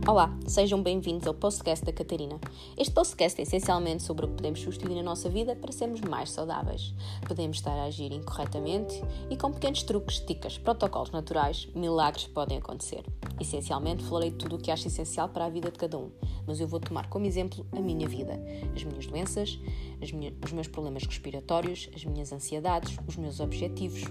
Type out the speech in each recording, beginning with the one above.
Olá, sejam bem-vindos ao podcast da Catarina. Este podcast é essencialmente sobre o que podemos substituir na nossa vida para sermos mais saudáveis. Podemos estar a agir incorretamente e com pequenos truques, dicas, protocolos naturais, milagres podem acontecer. Essencialmente falarei de tudo o que acho essencial para a vida de cada um, mas eu vou tomar como exemplo a minha vida, as minhas doenças, os meus problemas respiratórios, as minhas ansiedades, os meus objetivos.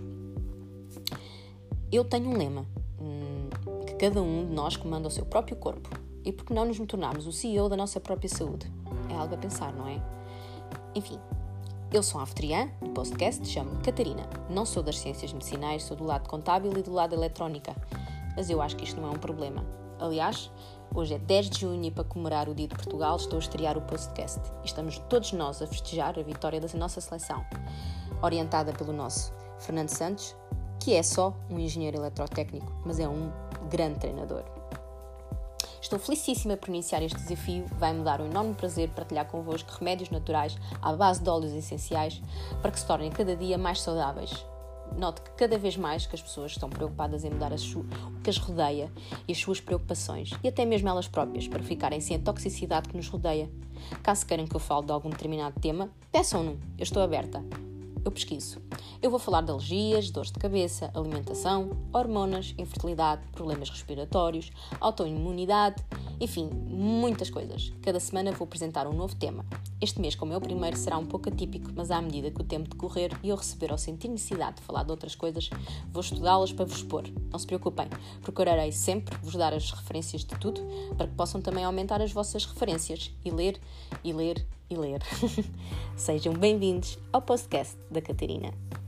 Eu tenho um lema, que cada um de nós comanda o seu próprio corpo. E por que não nos tornarmos o CEO da nossa própria saúde? É algo a pensar, não é? Enfim, eu sou a anfitriã do podcast, chamo-me Catarina. Não sou das ciências medicinais, sou do lado contábil e do lado eletrónica. Mas eu acho que isto não é um problema. Aliás, hoje é 10 de junho e para comemorar o Dia de Portugal estou a estrear o podcast. E estamos todos nós a festejar a vitória da nossa seleção, orientada pelo nosso Fernando Santos, que é só um engenheiro eletrotécnico, mas é um grande treinador. Estou felicíssima por iniciar este desafio, vai-me dar um enorme prazer partilhar convosco remédios naturais à base de óleos essenciais para que se tornem cada dia mais saudáveis. Note que cada vez mais que as pessoas estão preocupadas em mudar o que as rodeia e as suas preocupações, e até mesmo elas próprias, para ficarem sem a toxicidade que nos rodeia. Caso queiram que eu fale de algum determinado tema, peçam-no, eu estou aberta. Eu pesquiso. Eu vou falar de alergias, dores de cabeça, alimentação, hormonas, infertilidade, problemas respiratórios, autoimunidade, enfim, muitas coisas. Cada semana vou apresentar um novo tema. Este mês, como é o primeiro, será um pouco atípico, mas à medida que o tempo decorrer e eu receber ou sentir necessidade de falar de outras coisas, vou estudá-las para vos expor. Não se preocupem, procurarei sempre vos dar as referências de tudo para que possam também aumentar as vossas referências e ler, e ler, e ler. Sejam bem-vindos ao podcast da Catarina.